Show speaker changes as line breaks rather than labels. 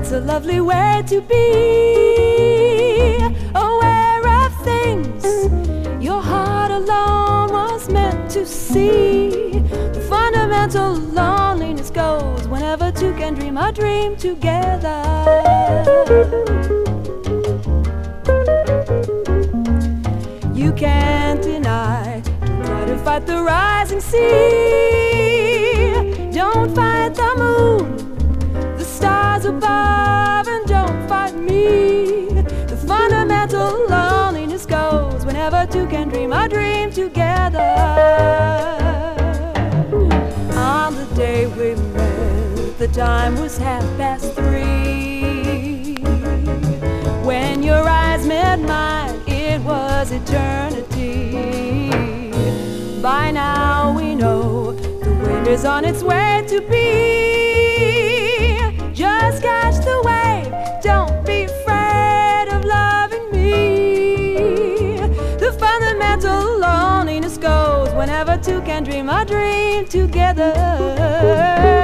was a lovely way to be, aware of things your heart alone was meant to see. The fundamental loneliness goes whenever two can dream a dream together. You can't deny, don't try to fight the rising sea. Don't fight the moon, the stars above, and don't fight me. The fundamental loneliness goes whenever two can dream a dream together. On the day we met, the time was 3:30. When your eyes met mine, it was eternity. By now we know the wind is on its way to be. Just catch the wave, don't be afraid of loving me. The fundamental loneliness goes whenever two can dream a dream together.